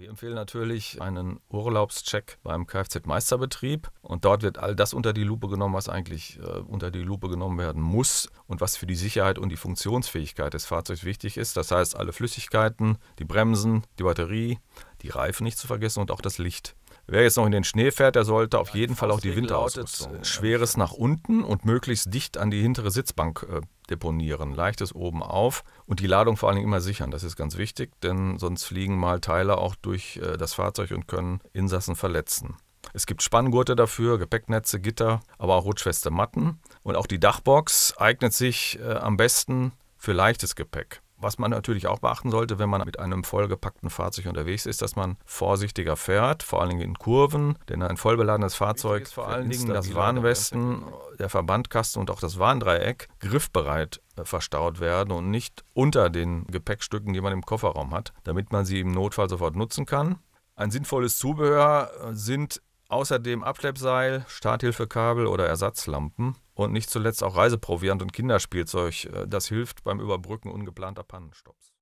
Wir empfehlen natürlich einen Urlaubscheck beim Kfz-Meisterbetrieb und dort wird all das unter die Lupe genommen, was eigentlich unter die Lupe genommen werden muss und was für die Sicherheit und die Funktionsfähigkeit des Fahrzeugs wichtig ist. Das heißt, alle Flüssigkeiten, die Bremsen, die Batterie, die Reifen nicht zu vergessen und auch das Licht. Wer jetzt noch in den Schnee fährt, der sollte auf jeden Fall auch die Winterausrüstung. Schweres nach unten und möglichst dicht an die hintere Sitzbank deponieren. Leichtes oben auf und die Ladung vor allen Dingen immer sichern. Das ist ganz wichtig, denn sonst fliegen mal Teile auch durch das Fahrzeug und können Insassen verletzen. Es gibt Spanngurte dafür, Gepäcknetze, Gitter, aber auch rutschfeste Matten. Und auch die Dachbox eignet sich am besten für leichtes Gepäck. Was man natürlich auch beachten sollte, wenn man mit einem vollgepackten Fahrzeug unterwegs ist, dass man vorsichtiger fährt, vor allen Dingen in Kurven, denn ein vollbeladenes Fahrzeug, vor allen Dingen das Warnwesten, der Verbandkasten und auch das Warndreieck griffbereit verstaut werden und nicht unter den Gepäckstücken, die man im Kofferraum hat, damit man sie im Notfall sofort nutzen kann. Ein sinnvolles Zubehör sind außerdem Abschleppseil, Starthilfekabel oder Ersatzlampen und nicht zuletzt auch Reiseproviant und Kinderspielzeug. Das hilft beim Überbrücken ungeplanter Pannenstopps.